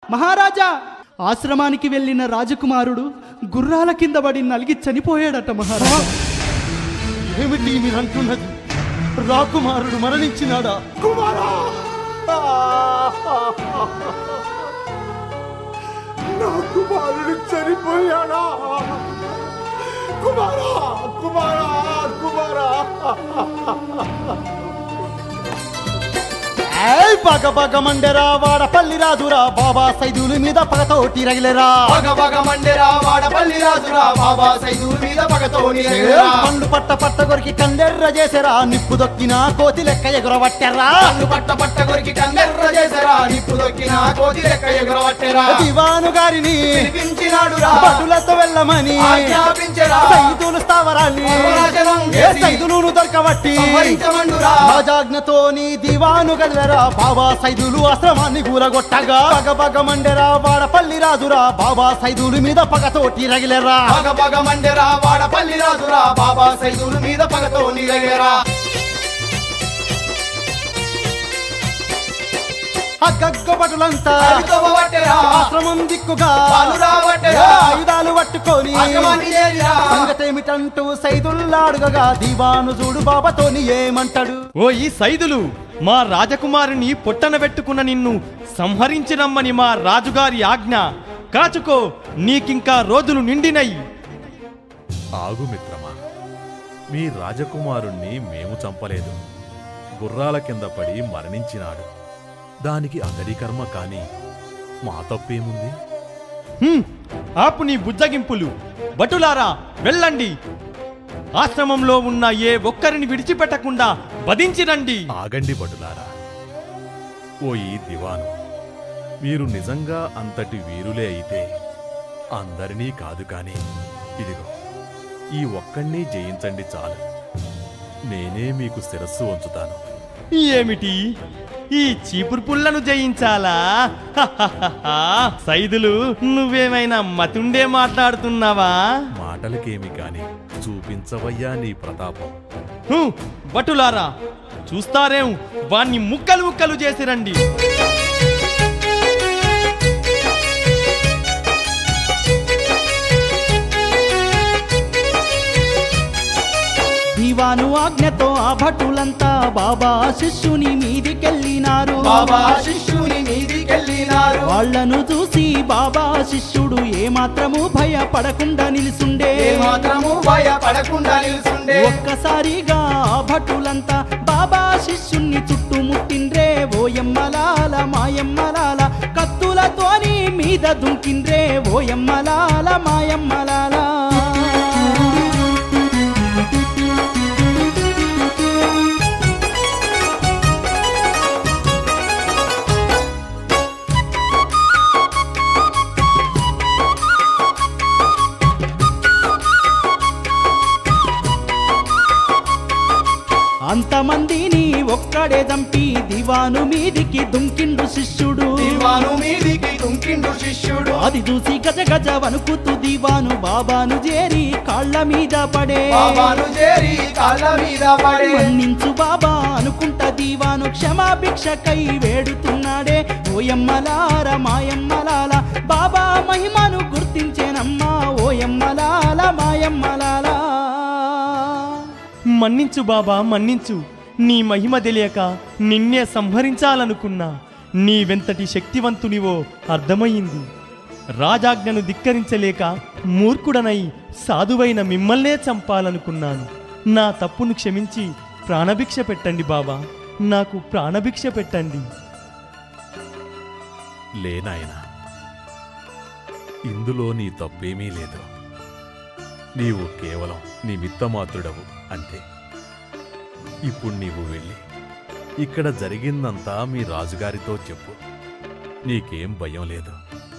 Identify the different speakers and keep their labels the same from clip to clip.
Speaker 1: మహారాజా, ఆశ్రమానికి వెళ్ళిన రాజకుమారుడు గుర్రాల కింద పడి నలిగి చనిపోయాడట మహారాజా.
Speaker 2: ఏమిటి మీరు అంటున్నది? రాకుమారుడు మరణించినాడా?
Speaker 3: కుమారా, నా కుమారుడు చనిపోయాడా? కుమారా, కుమారా, కుమారా.
Speaker 2: బగ బగ మండెరా వాడపల్లి రాజురా, బాబా సైదుల మీద పగతోటి రగిలేరా.
Speaker 4: బగ బగ మండెరా వాడపల్లి రాజురా, బాబా సైదుల మీద పగతోటి రగిలేరా.
Speaker 2: పండు పట్ట పట్ట కొరికి కందెర్ర చేసరా, నిప్పు దొక్కిన కోతి లెక్క ఎగురవట్టెరా.
Speaker 4: పండు పట్ట పట్ట కొరికి కందెర్ర చేసరా, నిప్పు దొక్కిన కోతి లెక్క ఎగురవట్టెరా.
Speaker 2: దివాను గారిని
Speaker 4: పిలిపించినాడురా,
Speaker 2: భటులతో వెళ్ళమని
Speaker 4: ఆజ్ఞాపించెరా.
Speaker 2: సైదులు స్థావరాన్ని సైదులు దొరకబట్టి రాజాజ్ఞతోని దివాను గదిలేరా. బాబా సైదులు ఆశ్రమాన్ని కూరగొట్టగా బగ బగ మండెరా వాడపల్లి రాజురా, బాబా సైదుల మీద పగతోటి రగిలేరా.
Speaker 4: బగ బగ మండెరా వాడపల్లి రాజురా, బాబా సైదుల మీద పగతోటి రగిలేరా.
Speaker 2: అగ్గబ్బటులంతా ఆశ్రమం దిక్కుగా ఆయుధాలు పట్టుకొని సంగతేమిటంటూ సైదుల్లాడుగగా దివాను చూడు బాబాతోని ఏమంటాడు?
Speaker 5: ఓ ఈ సైదులు, మా రాజకుమారుని పొట్టన పెట్టుకున్న నిన్ను సంహరించిరమ్మని మా రాజుగారి ఆజ్ఞ. కాచుకో, నీకింకా రోజులు నిండినయి.
Speaker 6: ఆగు మిత్రమా, మీ రాజకుమారుణ్ణి మేము చంపలేదు. గుర్రాల కింద పడి మరణించినాడు. దానికి అతడి కర్మ కాని మా తప్పేముంది?
Speaker 5: ఆపు నీ బుజ్జగింపులు. భటులారా, వెళ్ళండి. ఆశ్రమంలో ఉన్న ఏ ఒక్కరిని విడిచిపెట్టకుండా వధించిరండి.
Speaker 6: ఆగండి భటులారా. ఓ ఈ దివాను, మీరు నిజంగా అంతటి వీరులే అయితే అందరినీ కాదు కాని ఇదిగో ఈ ఒక్కణ్ణి జయించండి చాలు. నేనే మీకు శిరస్సు వంచుతాను.
Speaker 5: ఏమిటి, ఈ చీపురు పుల్లను జయించాలా? సైదులు, నువ్వేమైనా మతుండే మాట్లాడుతున్నావా?
Speaker 6: మాటలకేమి కాని చూపించవయ్యా నీ ప్రతాపం.
Speaker 5: భటులారా, చూస్తారేం, వాణ్ణి ముక్కలు ముక్కలు చేసిరండి.
Speaker 1: దివాను ఆజ్ఞతో ఆ భటులంతా బాబా శిష్యుని మీదికెళ్ళినారు.
Speaker 4: బాబా శిష్యుని మీదికెళ్ళినారు.
Speaker 1: వాళ్లను చూసి బాబా శిష్యుడు ఏమాత్రము భయపడకుండా నిలుసుండే.
Speaker 4: ఏమాత్రము భయపడకుండా నిలుసుండే.
Speaker 1: ఒక్కసారిగా ఆ భటులంతా బాబా శిష్యుణ్ణి చుట్టుముట్టిండ్రే. ఓయమ్మలాల మాయమ్మలాల కత్తులతోని మీద దుంకిండ్రే. ఓయమ్మలాల మాయమ్మలాల. అంతమందిని ఒక్కడే దంపి దివాను మీదికి దుంకిండు శిష్యుడు.
Speaker 4: దివాను మీదికి దుంకిండు శిష్యుడు.
Speaker 1: అది చూసి గజ గజ వణుకుతూ దివాను బాబాను చేరి కాళ్ళ మీద పడే.
Speaker 4: బాబాను చేరి కాళ్ళ మీద పడే.
Speaker 1: మన్నించు బాబా అనుకుంటా దివాను క్షమాభిక్షకై వేడుతున్నాడే. ఓయమ్మలార మాయమ్మలాల బాబా మహిమను గుర్తించేనమ్మా. ఓయమ్మలాల మాయమ్మలాల.
Speaker 5: మన్నించు బాబా, మన్నించు. నీ మహిమ తెలియక నిన్నే సంహరించాలనుకున్నా. నీవెంతటి శక్తివంతునివో అర్థమయ్యింది. రాజాజ్ఞను ధిక్కరించలేక మూర్ఖుడనై సాధువైన మిమ్మల్నే చంపాలనుకున్నాను. నా తప్పును క్షమించి ప్రాణభిక్ష పెట్టండి బాబా, నాకు ప్రాణభిక్ష పెట్టండి.
Speaker 6: లేనాయనా, ఇందులో నీ తప్పేమీ లేదు. నీవు కేవలం నిమిత్తమాత్రుడవు అంతే. ఇప్పుడు నీవు వెళ్ళి ఇక్కడ జరిగిందంతా మీ రాజుగారితో చెప్పు. నీకేం భయం లేదు.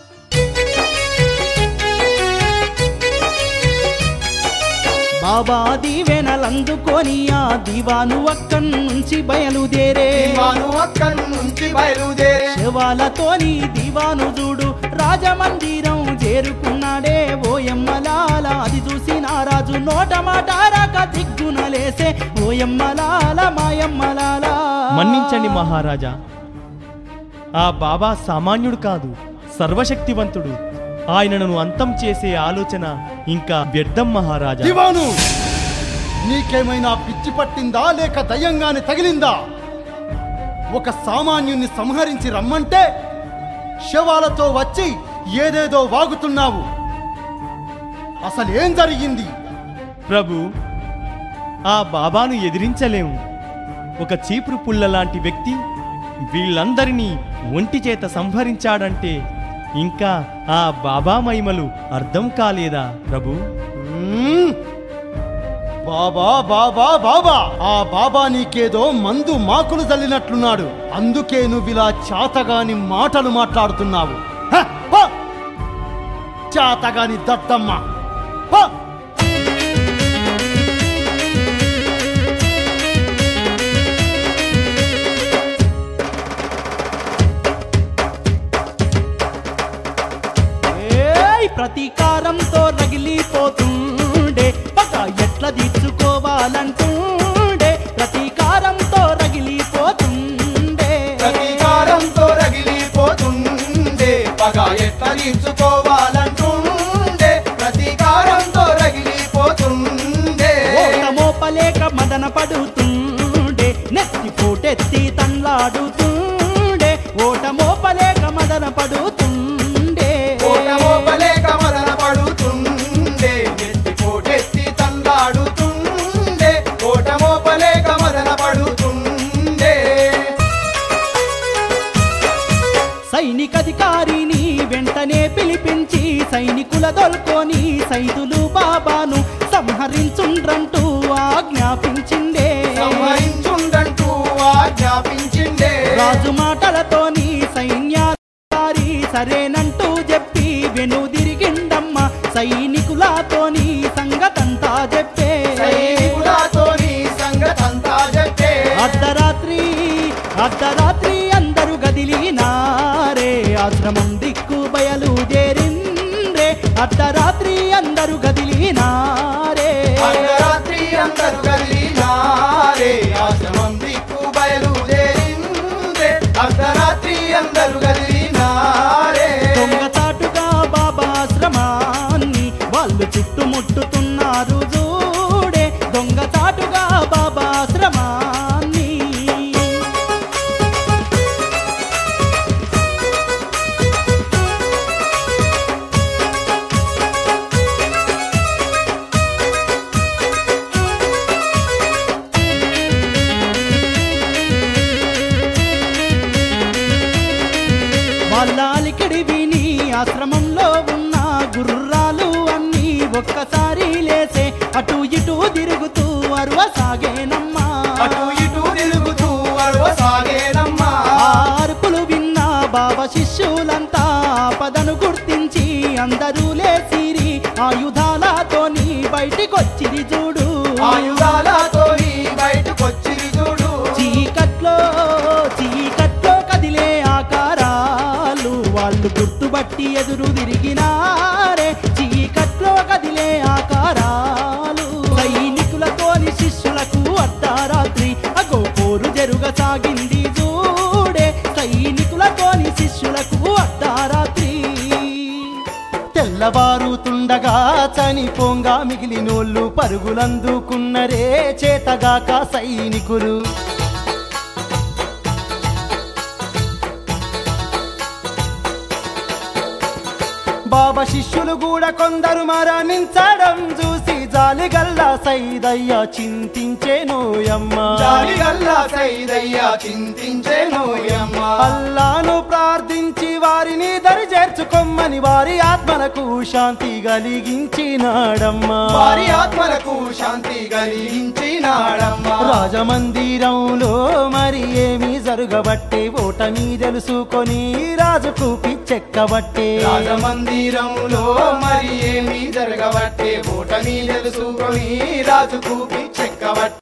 Speaker 1: బాబా దీవెనలందుకొని ఆ దివాను అక్కడి నుంచి బయలుదేరే. శవాలతోని దివాను చూడు రాజమందిరం చేరుకున్నాడే. ఓయమ్మలాల అది చూసి నారాజు నోట మాట రాక దిగ్గునలేసే. ఓయమ్మలాల మాయమ్మలాల.
Speaker 5: మన్నించండి మహారాజా, ఆ బాబా సామాన్యుడు కాదు, సర్వశక్తివంతుడు. ఆయనను అంతం చేసే ఆలోచన ఇంకా వ్యర్థం మహారాజా.
Speaker 2: దివాను, నీకేమైనా పిచ్చి పట్టిందా లేక దయ్యంగానే తగిలిందా? ఒక సామాన్యుణ్ణి సంహరించి రమ్మంటే శవాలతో వచ్చి ఏదేదో వాగుతున్నావు. అసలేం జరిగింది?
Speaker 5: ప్రభు, ఆ బాబాను ఎదిరించలేము. ఒక చీపురు పుల్ల లాంటి వ్యక్తి వీళ్ళందరినీ ఒంటి చేత సంహరించాడంటే ఇంకా ఆ బాబా మహిమలు అర్థం కాలేదా ప్రభు?
Speaker 2: మ్మ్. బాబా బాబా బాబా, ఆ బాబా నీకేదో మందు మాకులు జల్లినట్లున్నాడు. అందుకే నువ్విలా చాతగాని మాటలు మాట్లాడుతున్నావు. హ, పో! చాతగాని దద్దమ్మ, పో!
Speaker 1: ప్రతీకారంతో రగిలిపోతుండే పగ ఎట్లా తీర్చుకోవాలంటుండే. ప్రతీకారంతో రగిలిపోతుండే,
Speaker 4: ప్రతీకారంతో రగిలిపోతుండే, పగ ఎట్లా తీర్చుకోవాలంటుండే. ప్రతీకారంతో రగిలిపోతుండే,
Speaker 1: ఓటమోపలేక మదన పడుతుండే, నెత్తి పోటెత్తి తన్లాడుతుండే. ఓటమోపలేక మదన పడుతుండే,
Speaker 4: ఓటమోపలేక మదన పడుతుండే, ఎత్తి పోటెత్తి తందాడుతుండే. ఓటమోపలేక మదన పడుతుండే,
Speaker 1: సైనికాధికారిని వెంటనే పిలిపించి సైనికుల దొల్కొని సైదులు బాబాను సంహరించుండ్రంటూ ఆజ్ఞాపించిండే.
Speaker 4: సంహరించుండంటూ ఆజ్ఞాపించిండే.
Speaker 1: రాజు మాటలతోని సైన్యాధికారి సరేనంటూ చెప్పి వెనుదిరిగిండమ్మ. సైనికులతోని సంగతంతా చెప్పే,
Speaker 4: సైనికులతోని సంగతంతా చెప్పే.
Speaker 1: అర్ధరాత్రి అర్ధరాత్రి అందరూ గదిలినారే, ఆశ్రమం దిక్కు బయలుదేరిండ్రే. అర్ధరాత్రి అందరూ గదిలినారే,
Speaker 4: అర్ధరాత్రి అందరూ కదిలినారే, ఆశ్రమం దిక్కు బయలుదేరిందే. అర్ధరాత్రి అందరూ కదిలినారే,
Speaker 1: దొంగచాటుగా బాబా ఆశ్రమాన్ని వాళ్ళు చుట్టుముట్టుతున్నారు చూడే. దొంగచాటుగా బాబా ఆశ్రమాన్ని వాళ్ళాలికిడి విని ఆశ్రమంలో ఉన్న గుర్రాలు అన్నీ ఒక్కసారి లేసే అటు ఇటు తిరుగుతూ అరువసాగేనమ్మా.
Speaker 4: అటు ఇటు తిరుగుతూ అరవసాగేనమ్మా.
Speaker 1: ఆ అరుపులు విన్న బాబా శిష్యులంతా ఆపదను గుర్తించి అందరూ లేసిరి. ఆయుధాలతోని బయటికొచ్చిరి చూడు,
Speaker 4: ఆయుధాలతోని బయటకొచ్చిరి చూడు.
Speaker 1: చీకట్లో చీకట్లో కదిలే ఆకారాలు వాళ్ళు గుర్తుబట్టి ఎదురు తిరిగినారే. చీకట్లో కదిలే ఆకారాలు సైనికులతోని శిష్యులకు అర్ధరాత్రి అగో పోరు జరుగసాగింది చూడే. సైనికులతోని శిష్యులకు అర్ధరాత్రి
Speaker 2: తెల్లవారుతుండగా చనిపోంగా మిగిలినోళ్ళు పరుగులందుకున్నరే చేతగాక సైనికులు. బాబా శిష్యులు కూడా కొందరు మరణించడం చూసి జాలిగల్లా సైదయ్య చింతించేనోయమ్మ.
Speaker 4: జాలిగల్లా సైదయ్య చింతించేనోయమ్మ.
Speaker 2: అల్లాను ప్రార్థించి వారిని దరి చేర్చుకొమ్మని వారి ఆత్మలకు శాంతి కలిగించినాడమ్మా.
Speaker 4: వారి ఆత్మలకు శాంతి కలిగించినాడమ్మా.
Speaker 2: రాజమందిరంలో మరి ఏమి జరుగబట్టే ఓటమి తెలుసుకొని రాజుకు పిచ్చెక్కబట్టే.
Speaker 4: రాజమందిరంలో మరి ఏమి జరగబట్టే ఓటమి తెలుసుకొని రాజుకు పిచ్చెక్కబట్టే.